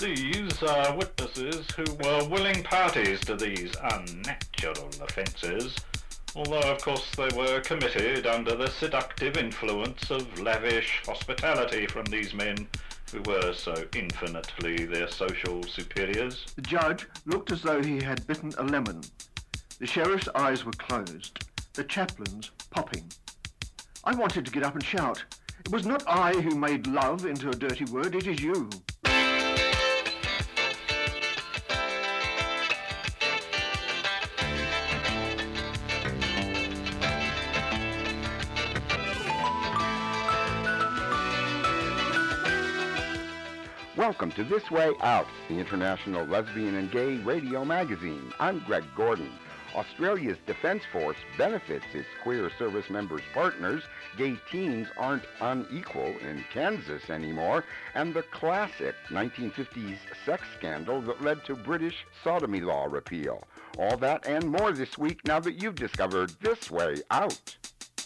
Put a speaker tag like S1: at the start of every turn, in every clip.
S1: These are witnesses who were willing parties to these unnatural offences, although of course they were committed under the seductive influence of lavish hospitality from these men who were so infinitely their social superiors.
S2: The judge looked as though he had bitten a lemon. The sheriff's eyes were closed, the chaplain's popping. I wanted to get up and shout. It was not I who made love into a dirty word, it is you.
S3: Welcome to This Way Out, the international lesbian and gay radio magazine. I'm Greg Gordon. Australia's Defence Force benefits its queer service members' partners. Gay teens aren't unequal in Kansas anymore. And the classic 1950s sex scandal that led to British sodomy law repeal. All that and more this week now that you've discovered This Way Out.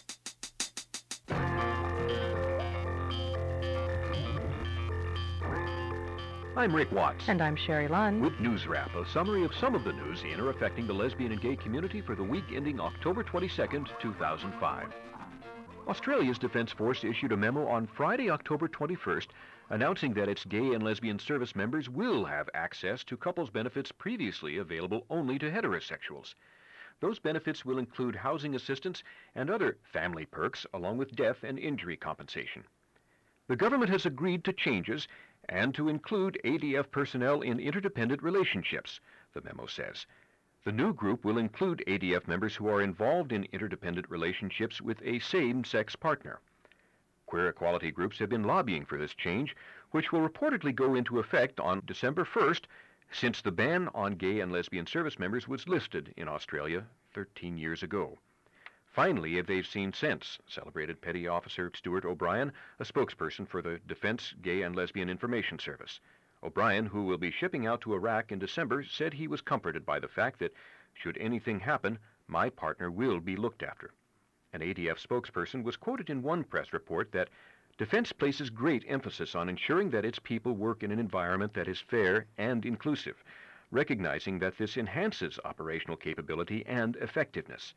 S4: I'm Rick Watts.
S5: And I'm Sherry Lunn.
S4: With News Wrap, a summary of some of the news in or affecting the lesbian and gay community for the week ending October 22nd, 2005. Australia's Defence Force issued a memo on Friday, October 21st, announcing that its gay and lesbian service members will have access to couples benefits previously available only to heterosexuals. Those benefits will include housing assistance and other family perks, along with death and injury compensation. The government has agreed to changes and to include ADF personnel in interdependent relationships, the memo says. The new group will include ADF members who are involved in interdependent relationships with a same-sex partner. Queer equality groups have been lobbying for this change, which will reportedly go into effect on December 1st, since the ban on gay and lesbian service members was lifted in Australia 13 years ago. Finally, they've seen sense, celebrated Petty Officer Stuart O'Brien, a spokesperson for the Defence Gay and Lesbian Information Service. O'Brien, who will be shipping out to Iraq in December, said he was comforted by the fact that, should anything happen, my partner will be looked after. An ADF spokesperson was quoted in one press report that Defence places great emphasis on ensuring that its people work in an environment that is fair and inclusive, recognizing that this enhances operational capability and effectiveness.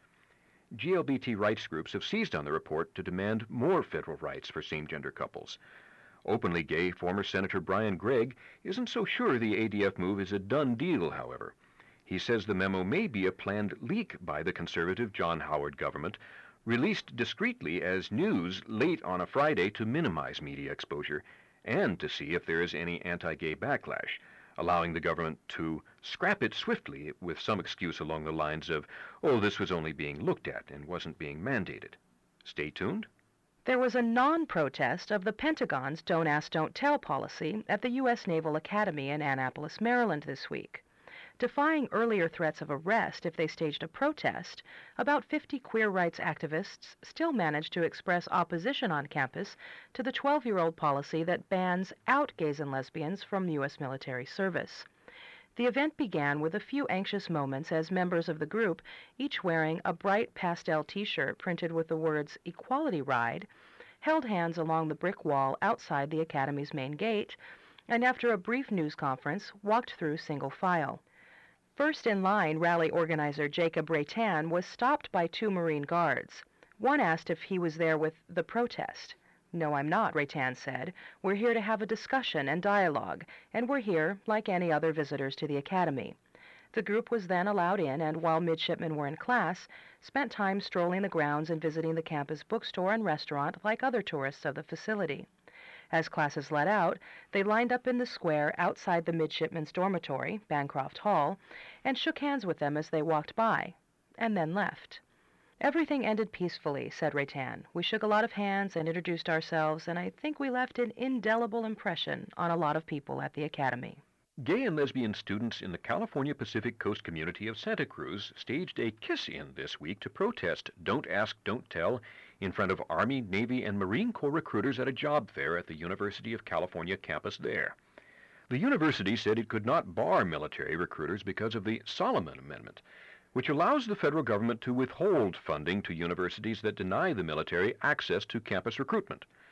S4: GLBT rights groups have seized on the report to demand more federal rights for same-gender couples. Openly gay former Senator Brian Gregg isn't so sure the ADF move is a done deal, however. He says the memo may be a planned leak by the conservative John Howard government, released discreetly as news late on a Friday to minimize media exposure and to see if there is any anti-gay backlash, allowing the government to scrap it swiftly with some excuse along the lines of, oh, this was only being looked at and wasn't being mandated. Stay tuned.
S5: There was a non-protest of the Pentagon's Don't Ask, Don't Tell policy at the U.S. Naval Academy in Annapolis, Maryland this week. Defying earlier threats of arrest if they staged a protest, about 50 queer rights activists still managed to express opposition on campus to the 12-year-old policy that bans out gays and lesbians from U.S. military service. The event began with a few anxious moments as members of the group, each wearing a bright pastel T-shirt printed with the words Equality Ride, held hands along the brick wall outside the Academy's main gate, and after a brief news conference, walked through single file. First in line, rally organizer Jacob Ratan was stopped by 2 Marine guards. One asked if he was there with the protest. "No, I'm not," Ratan said. "We're here to have a discussion and dialogue, and we're here like any other visitors to the Academy." The group was then allowed in, and while midshipmen were in class, spent time strolling the grounds and visiting the campus bookstore and restaurant like other tourists of the facility. As classes let out, they lined up in the square outside the midshipmen's dormitory, Bancroft Hall, and shook hands with them as they walked by, and then left. "Everything ended peacefully," said Ratan. "We shook a lot of hands and introduced ourselves, and I think we left an indelible impression on a lot of people at the Academy."
S4: Gay and lesbian students in the California Pacific Coast community of Santa Cruz staged a kiss-in this week to protest Don't Ask, Don't Tell in front of Army, Navy, and Marine Corps recruiters at a job fair at the University of California campus there. The university said it could not bar military recruiters because of the Solomon Amendment, which allows the federal government to withhold funding to universities that deny the military access to campus recruitment.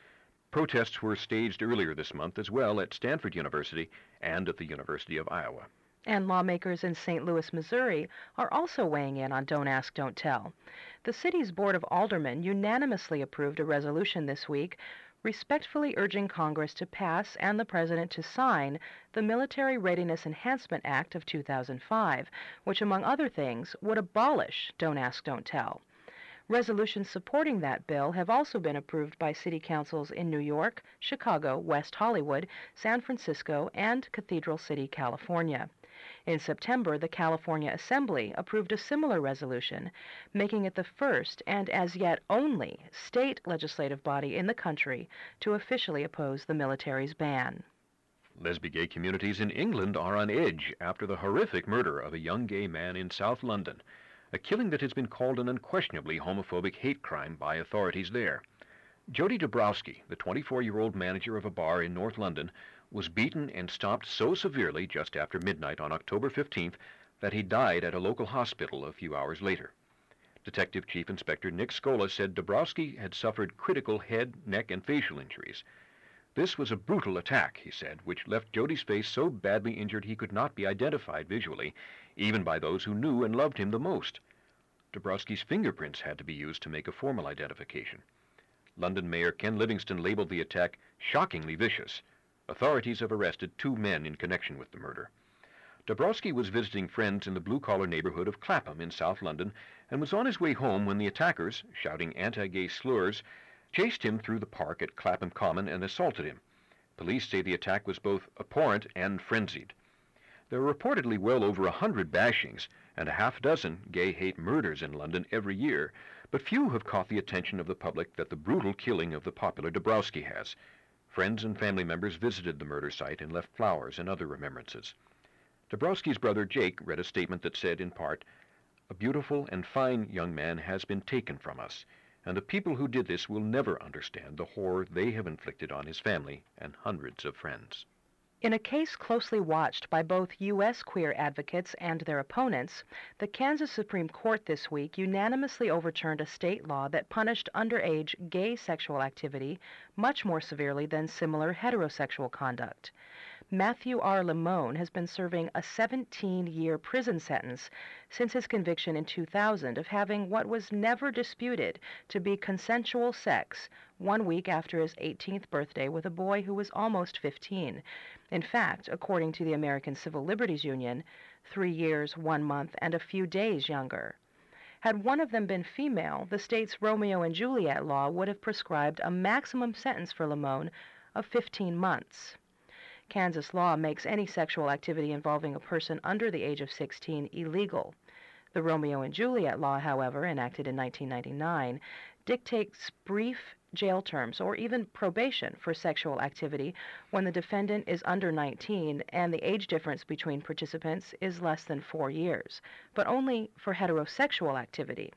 S4: Protests were staged earlier this month as well at Stanford University and at the University of Iowa.
S5: And lawmakers in St. Louis, Missouri, are also weighing in on Don't Ask, Don't Tell. The city's Board of Aldermen unanimously approved a resolution this week respectfully urging Congress to pass and the President to sign the Military Readiness Enhancement Act of 2005, which, among other things, would abolish Don't Ask, Don't Tell. Resolutions supporting that bill have also been approved by city councils in New York, Chicago, West Hollywood, San Francisco, and Cathedral City, California. In September, the California Assembly approved a similar resolution, making it the first and as yet only state legislative body in the country to officially oppose the military's ban.
S4: Lesbian-gay communities in England are on edge after the horrific murder of a young gay man in South London, a killing that has been called an unquestionably homophobic hate crime by authorities there. Jody Dabrowski, the 24-year-old manager of a bar in North London, was beaten and stomped so severely just after midnight on October 15th that he died at a local hospital a few hours later. Detective Chief Inspector Nick Scola said Dabrowski had suffered critical head, neck, and facial injuries. This was a brutal attack, he said, which left Jody's face so badly injured he could not be identified visually, even by those who knew and loved him the most. Dabrowski's fingerprints had to be used to make a formal identification. London Mayor Ken Livingstone labeled the attack shockingly vicious. Authorities have arrested 2 men in connection with the murder. Dabrowski was visiting friends in the blue-collar neighborhood of Clapham in South London and was on his way home when the attackers, shouting anti-gay slurs, chased him through the park at Clapham Common and assaulted him. Police say the attack was both abhorrent and frenzied. There are reportedly well over 100 bashings and a half dozen gay hate murders in London every year, but few have caught the attention of the public that the brutal killing of the popular Dabrowski has. Friends and family members visited the murder site and left flowers and other remembrances. Dabrowski's brother Jake read a statement that said, in part, "A beautiful and fine young man has been taken from us, and the people who did this will never understand the horror they have inflicted on his family and hundreds of friends."
S5: In a case closely watched by both U.S. queer advocates and their opponents, the Kansas Supreme Court this week unanimously overturned a state law that punished underage gay sexual activity much more severely than similar heterosexual conduct. Matthew R. Limone has been serving a 17-year prison sentence since his conviction in 2000 of having what was never disputed to be consensual sex 1 week after his 18th birthday with a boy who was almost 15. In fact, according to the American Civil Liberties Union, 3 years, 1 month, and a few days younger. Had one of them been female, the state's Romeo and Juliet law would have prescribed a maximum sentence for Limone of 15 months. Kansas law makes any sexual activity involving a person under the age of 16 illegal. The Romeo and Juliet law, however, enacted in 1999, dictates brief jail terms or even probation for sexual activity when the defendant is under 19 and the age difference between participants is less than 4 years, but only for heterosexual activity.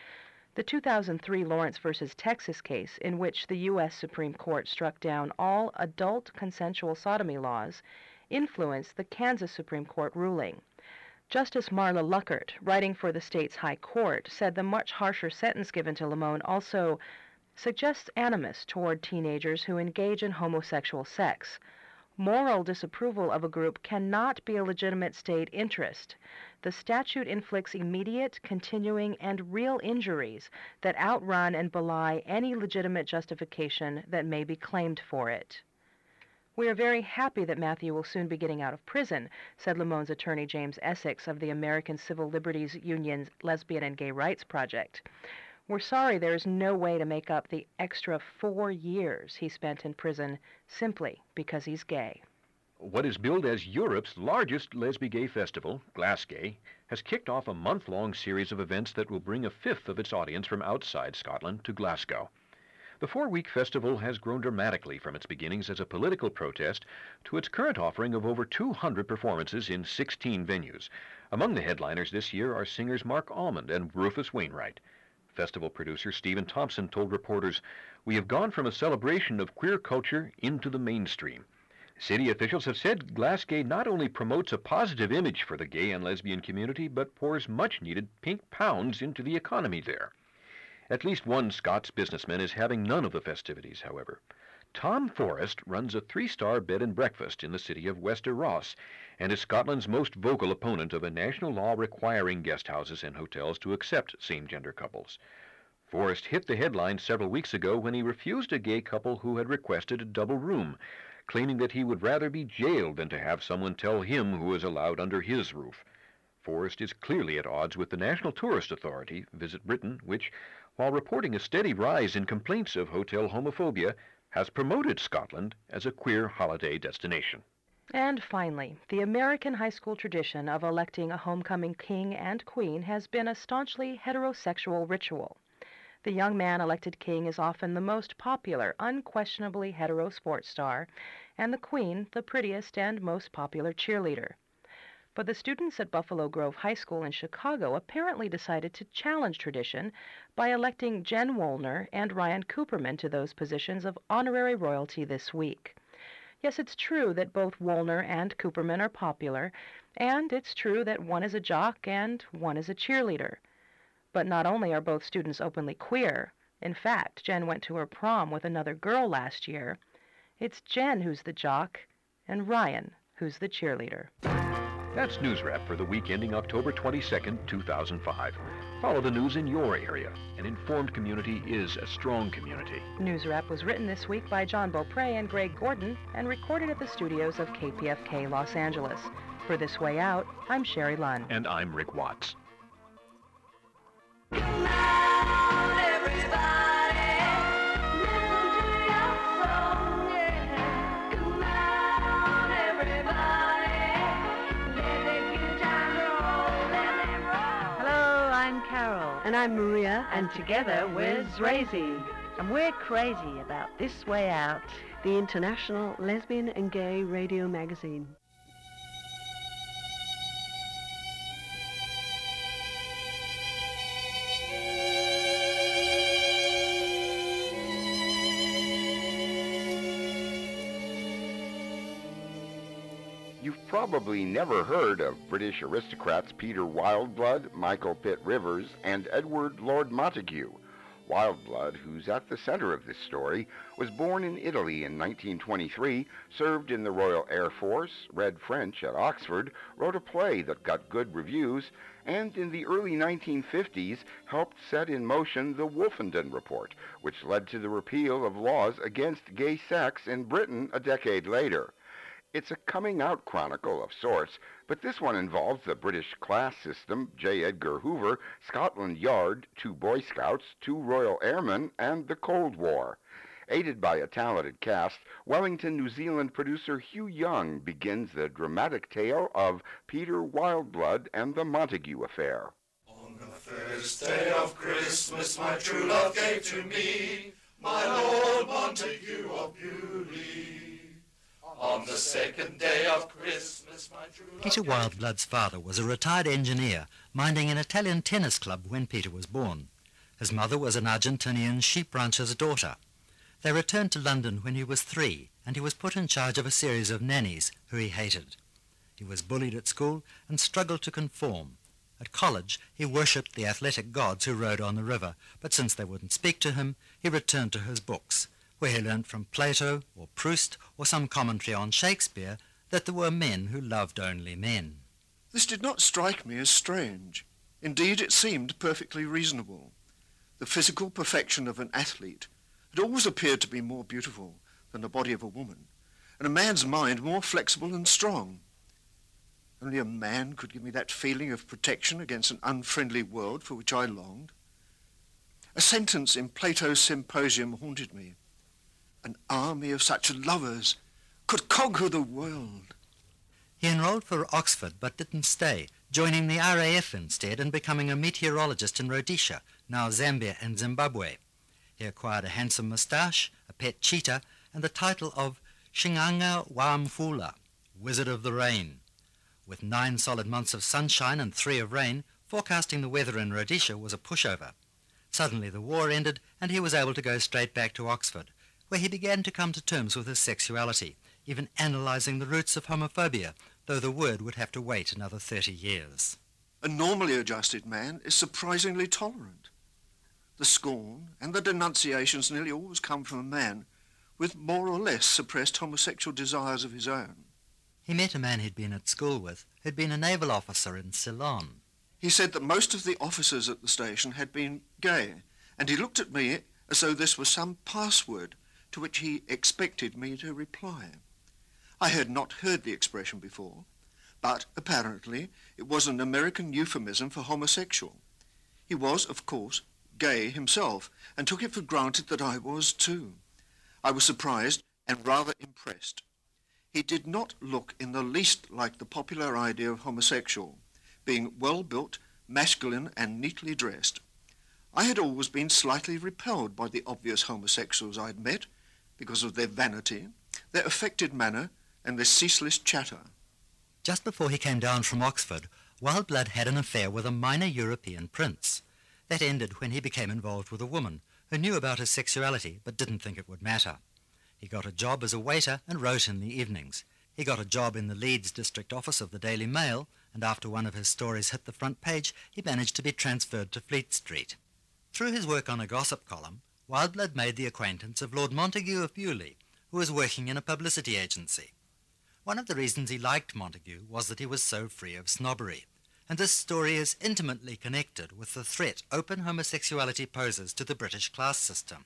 S5: The 2003 Lawrence v. Texas case, in which the U.S. Supreme Court struck down all adult consensual sodomy laws, influenced the Kansas Supreme Court ruling. Justice Marla Luckert, writing for the state's High Court, said the much harsher sentence given to Limone also suggests animus toward teenagers who engage in homosexual sex. Moral disapproval of a group cannot be a legitimate state interest. The statute inflicts immediate, continuing, and real injuries that outrun and belie any legitimate justification that may be claimed for it. "We are very happy that Matthew will soon be getting out of prison," said Limone's attorney James Essex of the American Civil Liberties Union's Lesbian and Gay Rights Project. "We're sorry there is no way to make up the extra 4 years he spent in prison simply because he's gay."
S4: What is billed as Europe's largest lesbian-gay festival, Glasgay, has kicked off a month-long series of events that will bring a fifth of its audience from outside Scotland to Glasgow. The 4-week festival has grown dramatically from its beginnings as a political protest to its current offering of over 200 performances in 16 venues. Among the headliners this year are singers Mark Almond and Rufus Wainwright. Festival producer Stephen Thompson told reporters, "We have gone from a celebration of queer culture into the mainstream." City officials have said Glasgay not only promotes a positive image for the gay and lesbian community, but pours much-needed pink pounds into the economy there. At least one Scots businessman is having none of the festivities, however. Tom Forrest runs a 3-star bed and breakfast in the city of Wester Ross and is Scotland's most vocal opponent of a national law requiring guest houses and hotels to accept same-gender couples. Forrest hit the headlines several weeks ago when he refused a gay couple who had requested a double room, claiming that he would rather be jailed than to have someone tell him who is allowed under his roof. Forrest is clearly at odds with the National Tourist Authority, Visit Britain, which, while reporting a steady rise in complaints of hotel homophobia, has promoted Scotland as a queer holiday destination.
S5: And finally, the American high school tradition of electing a homecoming king and queen has been a staunchly heterosexual ritual. The young man elected king is often the most popular, unquestionably hetero sports star, and the queen the prettiest and most popular cheerleader. But the students at Buffalo Grove High School in Chicago apparently decided to challenge tradition by electing Jen Woolner and Ryan Cooperman to those positions of honorary royalty this week. Yes, it's true that both Woolner and Cooperman are popular, and it's true that one is a jock and one is a cheerleader. But not only are both students openly queer, in fact, Jen went to her prom with another girl last year. It's Jen who's the jock and Ryan who's the cheerleader.
S4: That's News Wrap for the week ending October 22nd, 2005. Follow the news in your area. An informed community is a strong community.
S5: News Wrap was written this week by John Beaupre and Greg Gordon and recorded at the studios of KPFK Los Angeles. For This Way Out, I'm Sherry Lunn.
S4: And I'm Rick Watts.
S6: Come on, everybody, listen to your song, yeah. Come on, everybody, let the guitar roll, let it roll.
S7: Hello, I'm Carol.
S8: And I'm Maria.
S7: And together we're Swayze.
S8: And we're crazy about This Way Out,
S7: The international lesbian and gay radio magazine.
S3: You've probably never heard of British aristocrats Peter Wildeblood, Michael Pitt Rivers, and Edward Lord Montagu. Wildeblood, who's at the center of this story, was born in Italy in 1923, served in the Royal Air Force, read French at Oxford, wrote a play that got good reviews, and in the early 1950s helped set in motion the Wolfenden Report, which led to the repeal of laws against gay sex in Britain a decade later. It's a coming-out chronicle of sorts, but this one involves the British class system, J. Edgar Hoover, Scotland Yard, 2 Boy Scouts, 2 Royal Airmen, and the Cold War. Aided by a talented cast, Wellington, New Zealand producer Hugh Young begins the dramatic tale of Peter Wildeblood and the Montagu Affair.
S9: On the first day of Christmas, my true love gave to me my Lord Montagu of Bewley. On the second day of Christmas, my true love...
S10: Peter Wildeblood's father was a retired engineer, minding an Italian tennis club when Peter was born. His mother was an Argentinian sheep rancher's daughter. They returned to London when he was 3, and he was put in charge of a series of nannies who he hated. He was bullied at school and struggled to conform. At college, he worshipped the athletic gods who rode on the river, but since they wouldn't speak to him, he returned to his books, where he learnt from Plato or Proust or some commentary on Shakespeare that there were men who loved only men.
S2: This did not strike me as strange. Indeed, it seemed perfectly reasonable. The physical perfection of an athlete had always appeared to be more beautiful than the body of a woman, and a man's mind more flexible and strong. Only a man could give me that feeling of protection against an unfriendly world for which I longed. A sentence in Plato's Symposium haunted me. An army of such lovers could conquer the world.
S10: He enrolled for Oxford but didn't stay, joining the RAF instead and becoming a meteorologist in Rhodesia, now Zambia and Zimbabwe. He acquired a handsome moustache, a pet cheetah, and the title of Shinganga wa Mvula, Wizard of the Rain. With 9 solid months of sunshine and 3 of rain, forecasting the weather in Rhodesia was a pushover. Suddenly the war ended and he was able to go straight back to Oxford, where he began to come to terms with his sexuality, even analysing the roots of homophobia, though the word would have to wait another 30 years.
S2: A normally adjusted man is surprisingly tolerant. The scorn and the denunciations nearly always come from a man with more or less suppressed homosexual desires of his own.
S10: He met a man he'd been at school with, who'd been a naval officer in Ceylon.
S2: He said that most of the officers at the station had been gay, and he looked at me as though this was some password to which he expected me to reply. I had not heard the expression before, but apparently it was an American euphemism for homosexual. He was, of course, gay himself, and took it for granted that I was too. I was surprised and rather impressed. He did not look in the least like the popular idea of homosexual, being well-built, masculine and neatly dressed. I had always been slightly repelled by the obvious homosexuals I'd met because of their vanity, their affected manner and their ceaseless chatter.
S10: Just before he came down from Oxford, Wildblood had an affair with a minor European prince. That ended when he became involved with a woman who knew about his sexuality but didn't think it would matter. He got a job as a waiter and wrote in the evenings. He got a job in the Leeds district office of the Daily Mail, and after one of his stories hit the front page, he managed to be transferred to Fleet Street. Through his work on a gossip column, Wildblood made the acquaintance of Lord Montague of Bewley, who was working in a publicity agency. One of the reasons he liked Montague was that he was so free of snobbery, and this story is intimately connected with the threat open homosexuality poses to the British class system.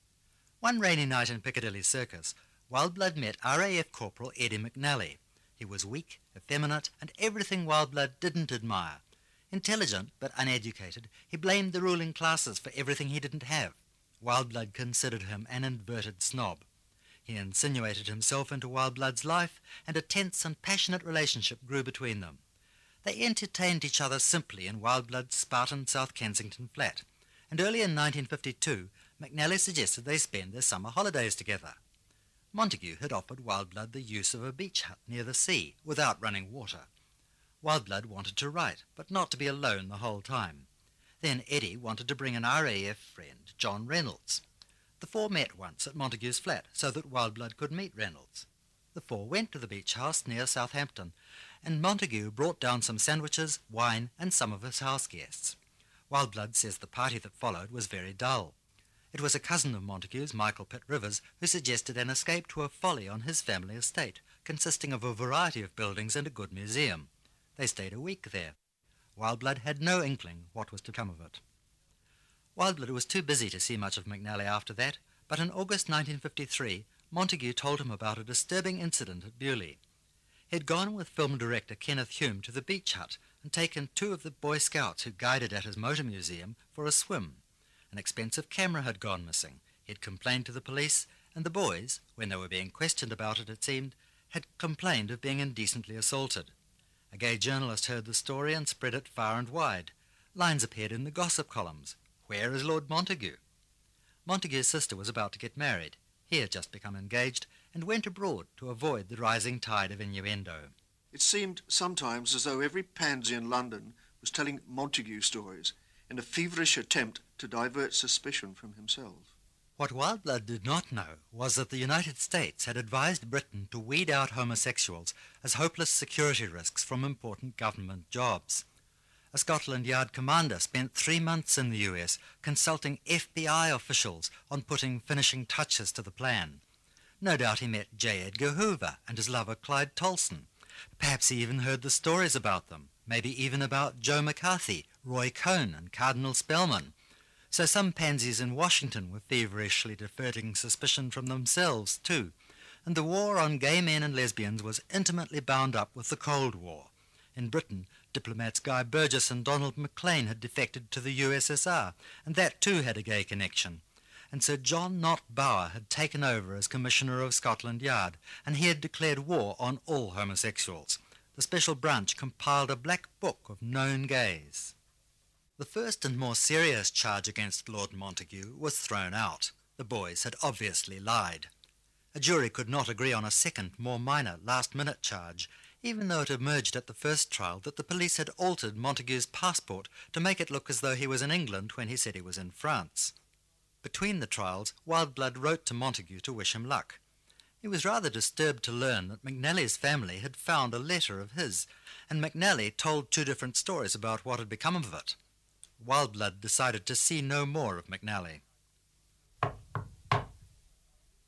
S10: One rainy night in Piccadilly Circus, Wildblood met RAF Corporal Eddie McNally. He was weak, effeminate, and everything Wildblood didn't admire. Intelligent but uneducated, he blamed the ruling classes for everything he didn't have. Wildblood considered him an inverted snob. He insinuated himself into Wildblood's life, and a tense and passionate relationship grew between them. They entertained each other simply in Wildblood's Spartan South Kensington flat, and early in 1952, McNally suggested they spend their summer holidays together. Montague had offered Wildblood the use of a beach hut near the sea, without running water. Wildblood wanted to write, but not to be alone the whole time. Then Eddie wanted to bring an RAF friend, John Reynolds. The four met once at Montague's flat, so that Wildblood could meet Reynolds. The four went to the beach house near Southampton, and Montague brought down some sandwiches, wine, and some of his house guests. Wildblood says the party that followed was very dull. It was a cousin of Montague's, Michael Pitt Rivers, who suggested an escape to a folly on his family estate, consisting of a variety of buildings and a good museum. They stayed a week there. Wildblood had no inkling what was to come of it. Wildblood was too busy to see much of McNally after that, but in August 1953, Montague told him about a disturbing incident at Bewley. He had gone with film director Kenneth Hume to the beach hut and taken two of the Boy Scouts who guided at his motor museum for a swim. An expensive camera had gone missing. He had complained to the police, and the boys, when they were being questioned about it seemed, had complained of being indecently assaulted. A gay journalist heard the story and spread it far and wide. Lines appeared in the gossip columns. Where is Lord Montague? Montague's sister was about to get married. He had just become engaged and went abroad to avoid the rising tide of innuendo.
S2: It seemed sometimes as though every pansy in London was telling Montague stories in a feverish attempt to divert suspicion from himself.
S10: What Wildblood did not know was that the United States had advised Britain to weed out homosexuals as hopeless security risks from important government jobs. A Scotland Yard commander spent 3 months in the US consulting FBI officials on putting finishing touches to the plan. No doubt he met J. Edgar Hoover and his lover Clyde Tolson. Perhaps he even heard the stories about them, maybe even about Joe McCarthy, Roy Cohn and Cardinal Spellman. So some pansies in Washington were feverishly diverting suspicion from themselves too, and the war on gay men and lesbians was intimately bound up with the Cold War. In Britain, diplomats Guy Burgess and Donald Maclean had defected to the USSR, and that too had a gay connection. And Sir John Knott Bauer had taken over as Commissioner of Scotland Yard, and he had declared war on all homosexuals. The special branch compiled a black book of known gays. The first and more serious charge against Lord Montague was thrown out. The boys had obviously lied. A jury could not agree on a second, more minor, last-minute charge, even though it emerged at the first trial that the police had altered Montague's passport to make it look as though he was in England when he said he was in France. Between the trials, Wildblood wrote to Montague to wish him luck. He was rather disturbed to learn that McNally's family had found a letter of his, and McNally told two different stories about what had become of it. Wildblood decided to see no more of McNally.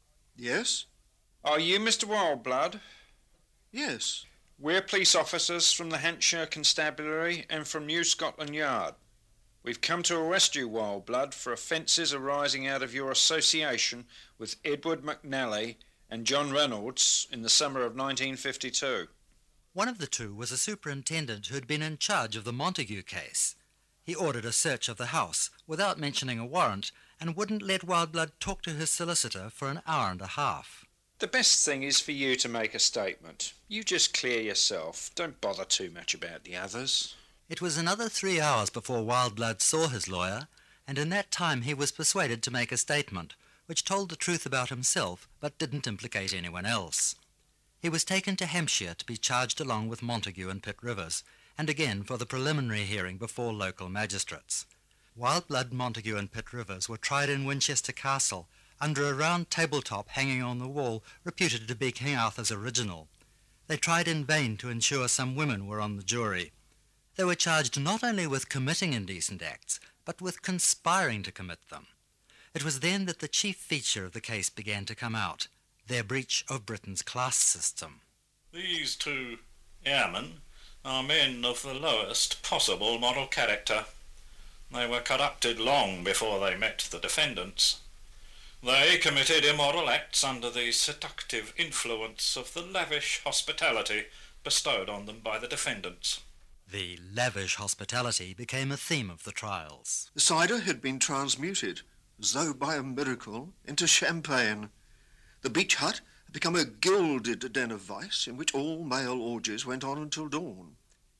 S2: Yes?
S11: Are you Mr. Wildblood?
S2: Yes.
S11: We're police officers from the Hampshire Constabulary and from New Scotland Yard. We've come to arrest you, Wildblood, for offences arising out of your association with Edward McNally and John Reynolds in the summer of 1952.
S10: One of the two was a superintendent who had been in charge of the Montague case. He ordered a search of the house without mentioning a warrant and wouldn't let Wildblood talk to his solicitor for an hour and a half.
S11: The best thing is for you to make a statement. You just clear yourself. Don't bother too much about the others.
S10: It was another 3 hours before Wildblood saw his lawyer, and in that time he was persuaded to make a statement, which told the truth about himself but didn't implicate anyone else. He was taken to Hampshire to be charged along with Montague and Pitt Rivers, and again for the preliminary hearing before local magistrates. Wildblood, Montague and Pitt Rivers were tried in Winchester Castle under a round tabletop hanging on the wall reputed to be King Arthur's original. They tried in vain to ensure some women were on the jury. They were charged not only with committing indecent acts, but with conspiring to commit them. It was then that the chief feature of the case began to come out, their breach of Britain's class system.
S1: These two airmen are men of the lowest possible moral character. They were corrupted long before they met the defendants. They committed immoral acts under the seductive influence of the lavish hospitality bestowed on them by the defendants.
S10: The lavish hospitality became a theme of the trials.
S2: The cider had been transmuted, as though by a miracle, into champagne. The beach hut had become a gilded den of vice in which all male orgies went on until dawn.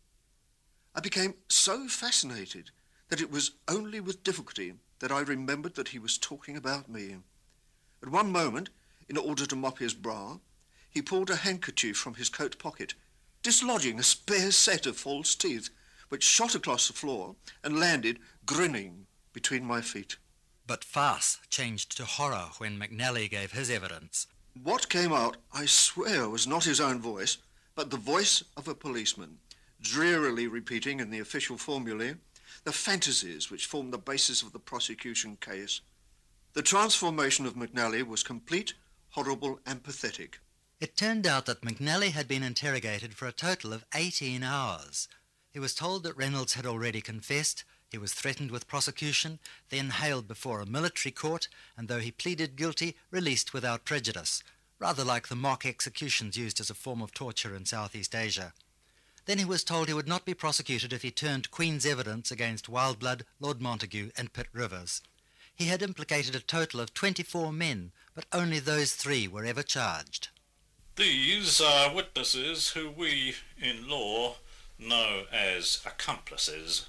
S2: I became so fascinated that it was only with difficulty that I remembered that he was talking about me. At one moment, in order to mop his brow, he pulled a handkerchief from his coat pocket, dislodging a spare set of false teeth, which shot across the floor and landed, grinning, between my feet.
S10: But farce changed to horror when McNally gave his evidence.
S2: What came out, I swear, was not his own voice, but the voice of a policeman, drearily repeating in the official formulae the fantasies which formed the basis of the prosecution case. The transformation of McNally was complete, horrible, and pathetic.
S10: It turned out that McNally had been interrogated for a total of 18 hours. He was told that Reynolds had already confessed, he was threatened with prosecution, then haled before a military court, and though he pleaded guilty, released without prejudice, rather like the mock executions used as a form of torture in Southeast Asia. Then he was told he would not be prosecuted if he turned Queen's evidence against Wildblood, Lord Montague and Pitt Rivers. He had implicated a total of 24 men, but only those 3 were ever charged.
S1: These are witnesses who we, in law, know as accomplices.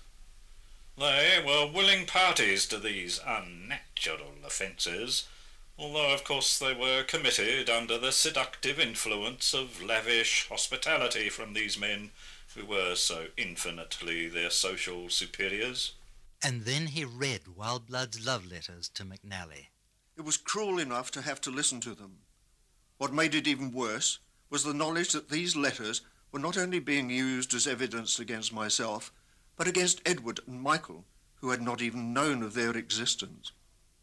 S1: They were willing parties to these unnatural offences, although of course they were committed under the seductive influence of lavish hospitality from these men who were so infinitely their social superiors.
S10: And then he read Wildblood's love letters to McNally.
S2: It was cruel enough to have to listen to them. What made it even worse was the knowledge that these letters were not only being used as evidence against myself, but against Edward and Michael, who had not even known of their existence.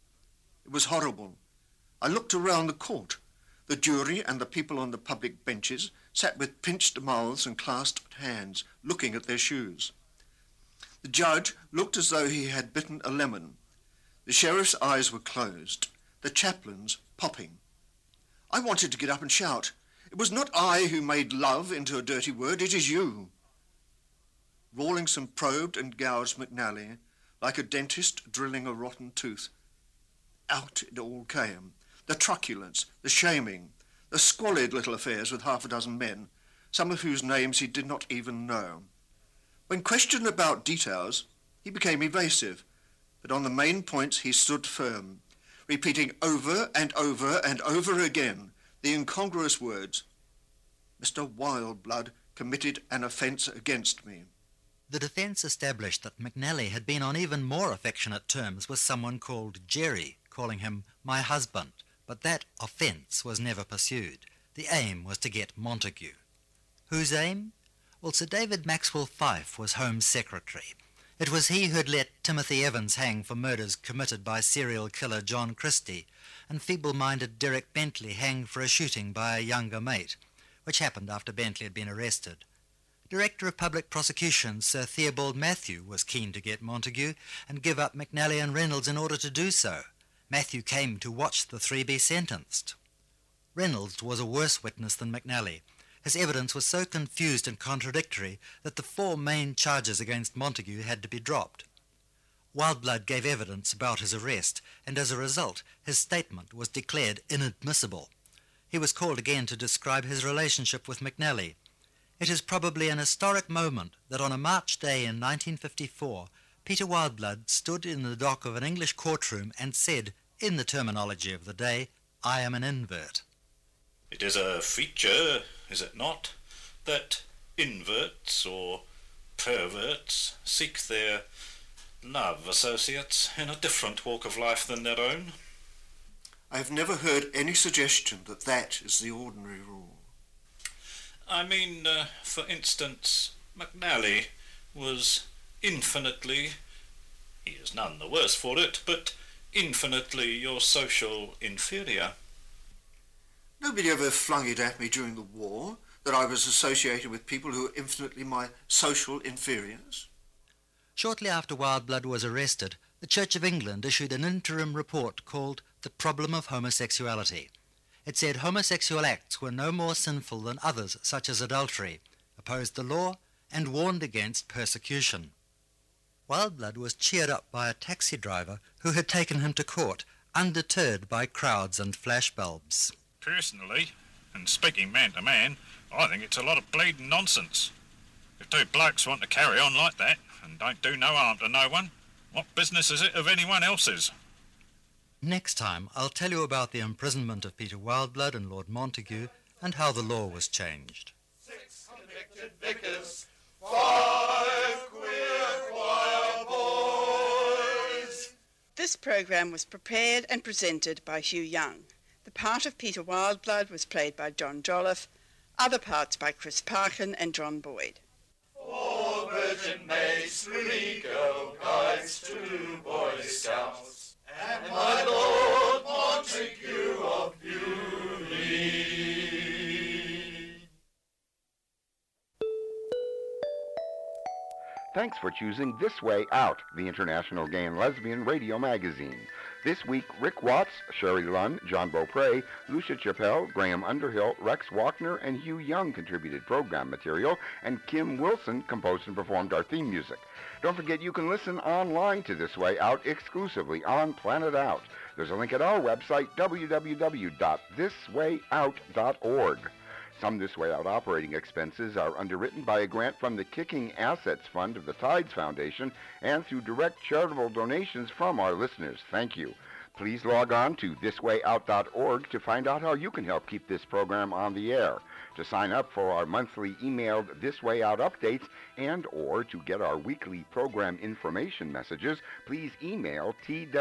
S2: It was horrible. I looked around the court. The jury and the people on the public benches sat with pinched mouths and clasped hands, looking at their shoes. The judge looked as though he had bitten a lemon. The sheriff's eyes were closed, the chaplain's popping. I wanted to get up and shout. It was not I who made love into a dirty word, it is you. Rawlinson probed and gouged McNally like a dentist drilling a rotten tooth. Out it all came. The truculence, the shaming, the squalid little affairs with half a dozen men, some of whose names he did not even know. When questioned about details, he became evasive, but on the main points he stood firm, repeating over and over and over again the incongruous words, "Mr. Wildblood committed an offence against me."
S10: The defence established that McNally had been on even more affectionate terms with someone called Jerry, calling him my husband, but that offence was never pursued. The aim was to get Montague. Whose aim? Well, Sir David Maxwell Fyfe was Home Secretary. It was he who had let Timothy Evans hang for murders committed by serial killer John Christie, and feeble-minded Derek Bentley hang for a shooting by a younger mate, which happened after Bentley had been arrested. Director of Public Prosecution Sir Theobald Matthew was keen to get Montague and give up McNally and Reynolds in order to do so. Matthew came to watch the three be sentenced. Reynolds was a worse witness than McNally. His evidence was so confused and contradictory that the four main charges against Montague had to be dropped. Wildblood gave evidence about his arrest, and as a result, his statement was declared inadmissible. He was called again to describe his relationship with McNally. It is probably an historic moment that on a March day in 1954, Peter Wildblood stood in the dock of an English courtroom and said, in the terminology of the day, "I am an invert."
S1: It is a feature, is it not, that inverts or perverts seek their love associates in a different walk of life than their own?
S2: I have never heard any suggestion that that is the ordinary rule.
S1: I mean, for instance, McNally was infinitely, he is none the worse for it, but infinitely your social inferior.
S2: Nobody ever flung it at me during the war that I was associated with people who were infinitely my social inferiors.
S10: Shortly after Wildblood was arrested, the Church of England issued an interim report called The Problem of Homosexuality. It said homosexual acts were no more sinful than others, such as adultery, opposed the law, and warned against persecution. Wildblood was cheered up by a taxi driver who had taken him to court, undeterred by crowds and flashbulbs.
S12: Personally, and speaking man to man, I think it's a lot of bleeding nonsense. If two blokes want to carry on like that, and don't do no harm to no one, what business is it of anyone else's?
S10: Next time, I'll tell you about the imprisonment of Peter Wildblood and Lord Montague, and how the law was changed.
S9: 6 convicted vicars, 5 queer choir boys.
S13: This programme was prepared and presented by Hugh Young. The part of Peter Wildblood was played by John Jolliffe, other parts by Chris Parkin and John Boyd.
S9: All Virgin Mays, 3 Girl Guides, 2 Boy Scouts, and my Lord Montague of Bewley.
S3: Thanks for choosing This Way Out, the International Gay and Lesbian Radio Magazine. This week, Rick Watts, Sherry Lunn, John Beaupre, Lucia Chappelle, Graham Underhill, Rex Walkner, and Hugh Young contributed program material, and Kim Wilson composed and performed our theme music. Don't forget you can listen online to This Way Out exclusively on Planet Out. There's a link at our website, www.thiswayout.org. Some This Way Out operating expenses are underwritten by a grant from the Kicking Assets Fund of the Tides Foundation and through direct charitable donations from our listeners. Thank you. Please log on to thiswayout.org to find out how you can help keep this program on the air. To sign up for our monthly emailed This Way Out updates and or to get our weekly program information messages, please email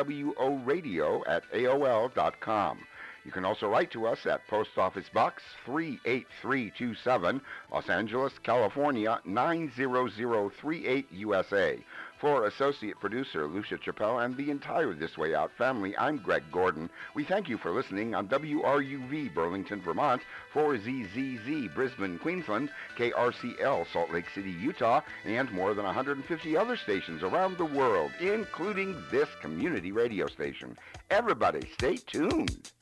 S3: tworadio@aol.com. You can also write to us at Post Office Box 38327, Los Angeles, California 90038 USA. For Associate Producer Lucia Chappelle and the entire This Way Out family, I'm Greg Gordon. We thank you for listening on WRUV Burlington, Vermont, 4ZZZ Brisbane, Queensland, KRCL Salt Lake City, Utah, and more than 150 other stations around the world, including this community radio station. Everybody, stay tuned.